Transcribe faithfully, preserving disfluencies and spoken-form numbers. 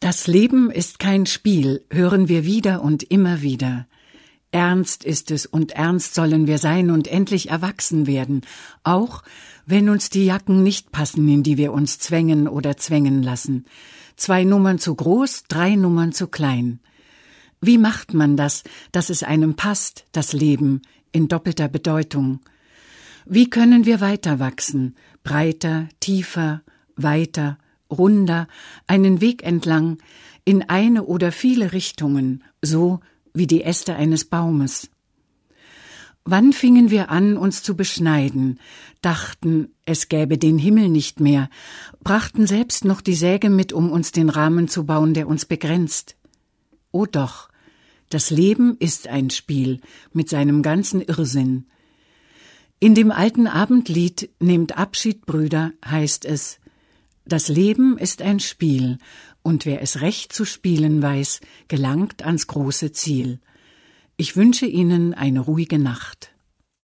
Das Leben ist kein Spiel, hören wir wieder und immer wieder. Ernst ist es und ernst sollen wir sein und endlich erwachsen werden, auch wenn uns die Jacken nicht passen, in die wir uns zwängen oder zwängen lassen. Zwei Nummern zu groß, drei Nummern zu klein. Wie macht man das, dass es einem passt, das Leben, in doppelter Bedeutung? Wie können wir weiter wachsen, breiter, tiefer, weiter, runder, einen Weg entlang, in eine oder viele Richtungen, so wie die Äste eines Baumes? Wann fingen wir an, uns zu beschneiden, dachten, es gäbe den Himmel nicht mehr, brachten selbst noch die Säge mit, um uns den Rahmen zu bauen, der uns begrenzt? Oh doch, das Leben ist ein Spiel mit seinem ganzen Irrsinn. In dem alten Abendlied »Nehmt Abschied, Brüder« heißt es: Das Leben ist ein Spiel, und wer es recht zu spielen weiß, gelangt ans große Ziel. Ich wünsche Ihnen eine ruhige Nacht.